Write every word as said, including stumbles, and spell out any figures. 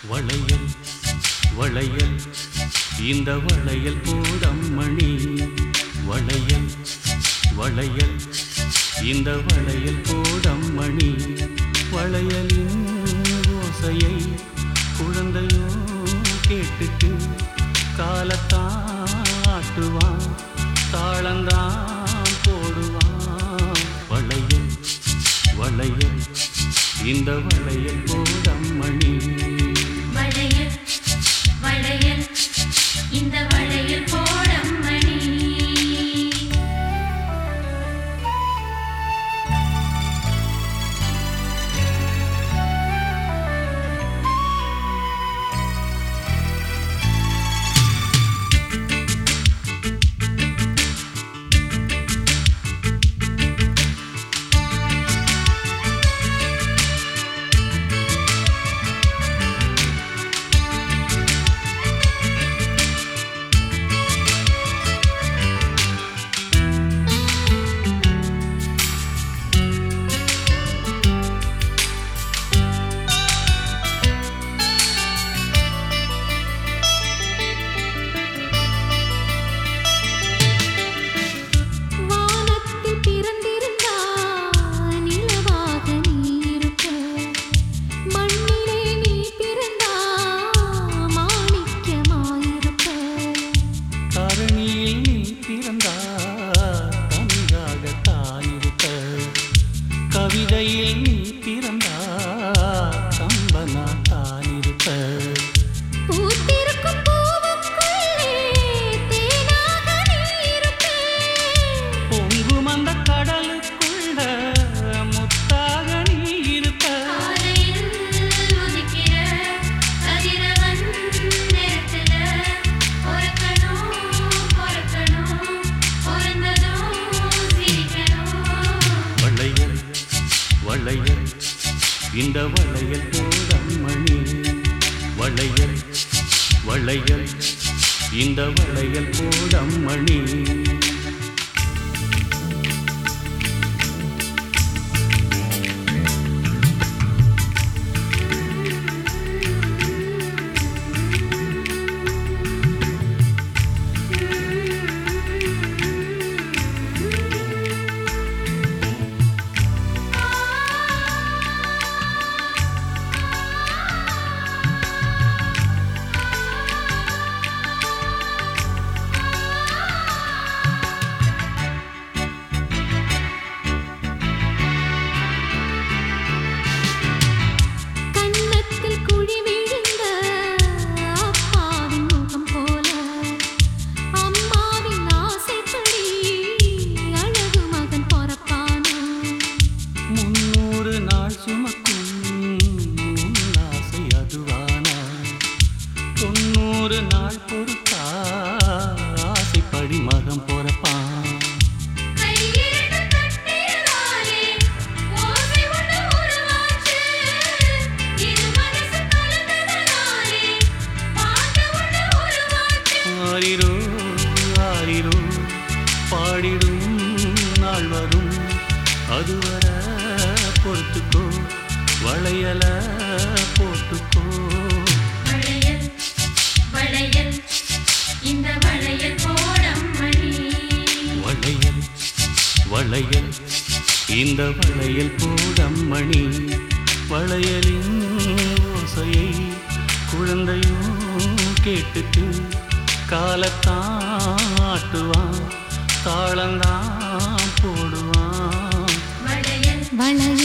வளையல் வளையல் இந்த வளையல் போடம்மணி வளையல் வளையல் இந்த வளையல் போடம்மணி வளையலின் ஓசையை குழந்தையோ கேட்டுட்டு காலத்தான் ஆட்டுவான் தாளந்தான் போடுவான் வளையல் வளையல் இந்த வளையல் போடம்மணி வளையல் வளையல் இந்த வளையல் போடம்மணி கவிதையில் நீ பிறந்தா கம்பனா தான் இருப்ப பூத்திருக்கும் பூவுக்குள்ளே தேனாக நீ இருப்ப பொங்கும் அந்த கடலுக்குள்ள முத்தாக நீ இருப்ப காலையில் உதிக்கிற கதிரவன் நேரத்துல பொறக்கணும் பொறக்கணும் பொறந்ததும் சிரிக்கணும் வளையல் வளையல் இந்த வளையல் போடம்மணி வளையல் வளையல் இந்த வளையல் போடம்மணி தொண்ணூறு நாள் பொறுத்தா ஆசைப்படி மகம் பொறப்பான் ஆரிரோ ஆரிரோ பாடிடும் நாள் வரும் அதுவர பொறுத்துக்கோ வளையல போட்டுக்கோ வளையல் வளையல் இந்த வளையல் போடம்மணி வளையல் வளையல் இந்த வளையல் போடம்மணி வளையலின் ஓசையை குழந்தையோ கேட்டுட்டு காலத்தான் ஆட்டுவான் தாளந்தான் போடுவான் வளையல் வளையல்